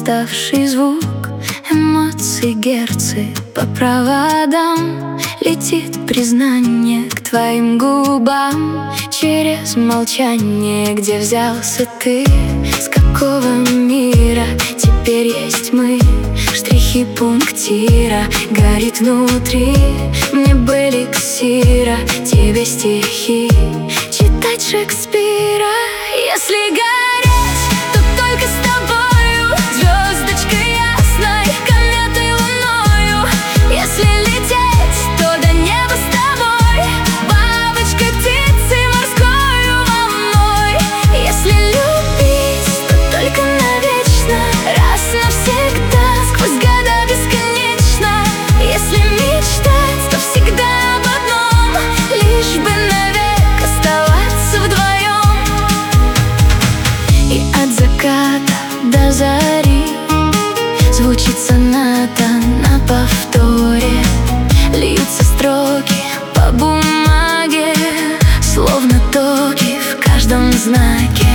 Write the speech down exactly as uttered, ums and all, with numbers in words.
уставший звук эмоций, герцы по проводам. Летит признание к твоим губам через молчание. Где взялся ты? С какого мира теперь есть мы? Штрихи пунктира горит внутри. Мне бы эликсира, тебе стихи, читать Шекспира. Если гореть, то только с тобою, звездочкой ясной, кометой, луною. Если лететь, то до неба с тобой, бабочкой, птицей, морскою волной. Если любить, то только навечно, раз навсегда, сквозь года бесконечно. Если мечтать, то всегда об одном, лишь бы навек оставаться вдвоем. И от заката до зари звучит соната на повторе. Льются строки по бумаге, словно токи в каждом знаке.